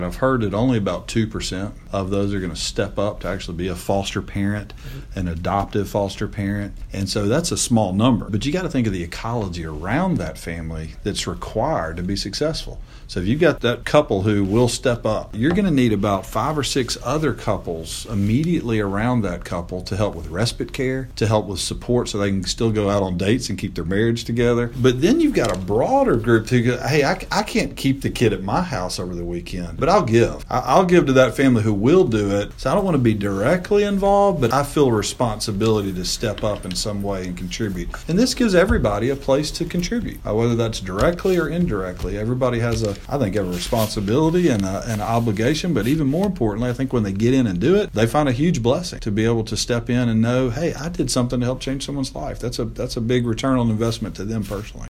I've heard that only about 2% of those are going to step up to actually be a foster parent, an adoptive foster parent. And so that's a small number. But you got to think of the ecology around that family that's required to be successful. So if you've got that couple who will step up, you're going to need about 5 or 6 other couples immediately around that couple to help with respite care, to help with support so they can still go out on dates and keep their marriage together. But then you've got a broader group who go, hey, I can't keep the kid at my house over the weekend, but I'll give. I'll give to that family who will do it. So I don't want to be directly involved, but I feel a responsibility to step up in some way and contribute. And this gives everybody a place to contribute, whether that's directly or indirectly. Everybody has a responsibility and an obligation, but even more importantly, I think when they get in and do it, they find a huge blessing to be able to step in and know, hey, I did something to help change someone's life. That's a big return on investment to them personally.